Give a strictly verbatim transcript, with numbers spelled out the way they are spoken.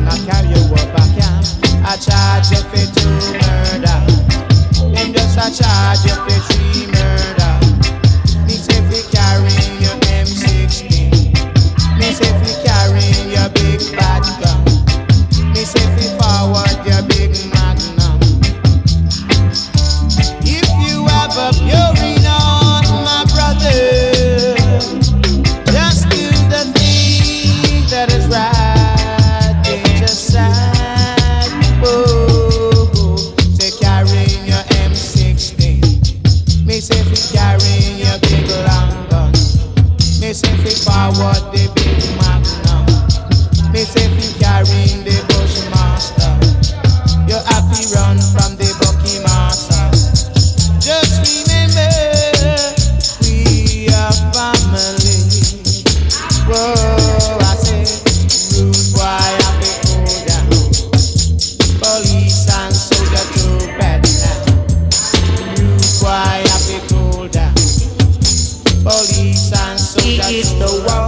I carry you up a camp. I charge you for two murder. Them just a charge you for three murder. Me say fi carry your M sixteen. Me say fi carry your big bad gun. Me say fi forward your big magnum. If you have a purine on, my brother, just do the thing that is right. Ain't just sad. Oh, say carrying your M sixteen. Me say fi carrying your big long gun. Me say fi forward the big magnum. Me say fi carrying the Bushmaster. You have to run from the Bucky Master. Just remember, we are family. Whoa, I say, rude boy, I be cool down. Police and soldier too bad now. Rude boy, I be cool down. Police and soldier too bad.